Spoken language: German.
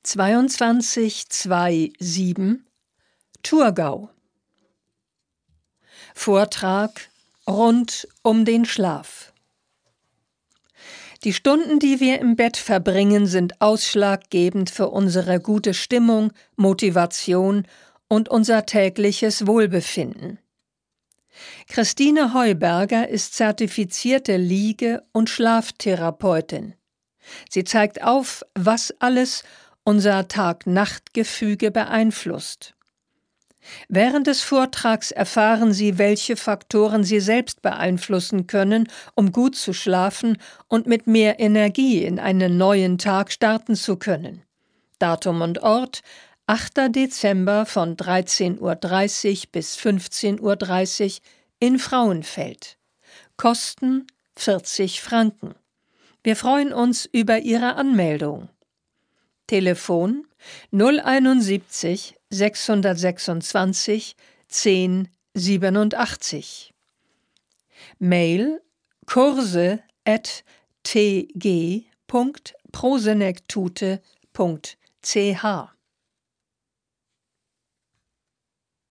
2227 Thurgau. Vortrag rund um den Schlaf. Die Stunden, die wir im Bett verbringen, sind ausschlaggebend für unsere gute Stimmung, Motivation und unser tägliches Wohlbefinden. Christine Heuberger ist zertifizierte Liege- und Schlaftherapeutin. Sie zeigt auf, was alles unser Tag-Nacht-Gefüge beeinflusst. Während des Vortrags erfahren Sie, welche Faktoren Sie selbst beeinflussen können, um gut zu schlafen und mit mehr Energie in einen neuen Tag starten zu können. Datum und Ort: 8. Dezember von 13:30 Uhr bis 15:30 Uhr in Frauenfeld. Kosten 40 Franken. Wir freuen uns über Ihre Anmeldung. Telefon 071 626 1087. Mail kurse@tg.prosenektute.ch